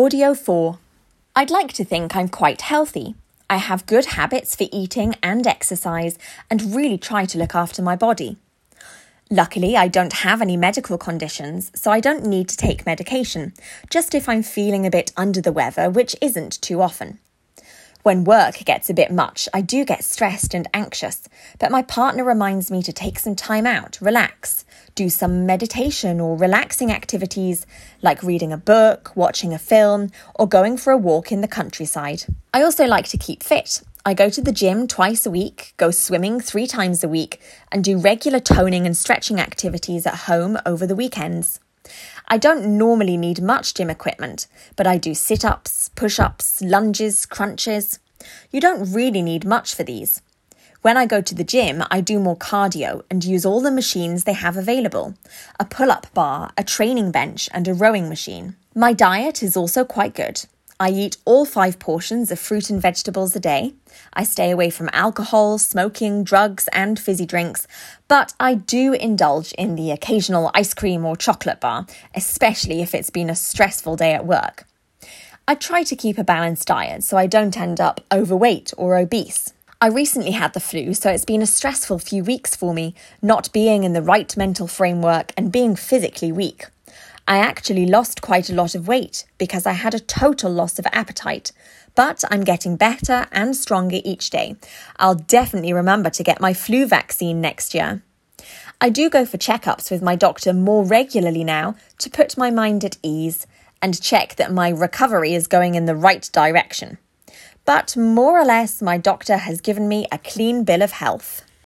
Audio 4. I'd like to think I'm quite healthy. I have good habits for eating and exercise and really try to look after my body. Luckily, I don't have any medical conditions, so I don't need to take medication, just if I'm feeling a bit under the weather, which isn't too often. When work gets a bit much, I do get stressed and anxious, but my partner reminds me to take some time out, relax, do some meditation or relaxing activities like reading a book, watching a film, or going for a walk in the countryside. I also like to keep fit. I go to the gym twice a week, go swimming 3 times a week, and do regular toning and stretching activities at home over the weekends. I don't normally need much gym equipment, but I do sit-ups, push-ups, lunges, crunches. You don't really need much for these. When I go to the gym, I do more cardio and use all the machines they have available. A pull-up bar, a training bench, and a rowing machine. My diet is also quite good. I eat all 5 portions of fruit and vegetables a day. I stay away from alcohol, smoking, drugs, and fizzy drinks, but I do indulge in the occasional ice cream or chocolate bar, especially if it's been a stressful day at work. I try to keep a balanced diet so I don't end up overweight or obese. I recently had the flu, so it's been a stressful few weeks for me, not being in the right mental framework and being physically weak. I actually lost quite a lot of weight because I had a total loss of appetite, but I'm getting better and stronger each day. I'll definitely remember to get my flu vaccine next year. I do go for checkups with my doctor more regularly now to put my mind at ease and check that my recovery is going in the right direction. But more or less, my doctor has given me a clean bill of health.